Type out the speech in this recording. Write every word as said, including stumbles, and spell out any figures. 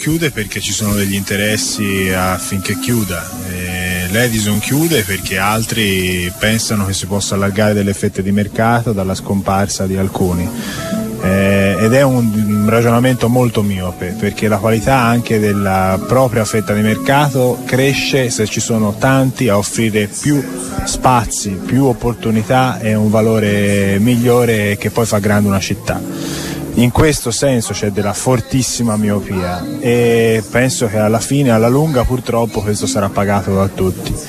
chiude perché ci sono degli interessi affinché chiuda. Eh, L'Edison chiude perché altri pensano che si possa allargare delle fette di mercato dalla scomparsa di alcuni. Eh, ed è un, un ragionamento molto miope, perché la qualità anche della propria fetta di mercato cresce se ci sono tanti a offrire più spazi, più opportunità e un valore migliore che poi fa grande una città. In questo senso c'è della fortissima miopia e penso che alla fine, alla lunga, purtroppo questo sarà pagato da tutti.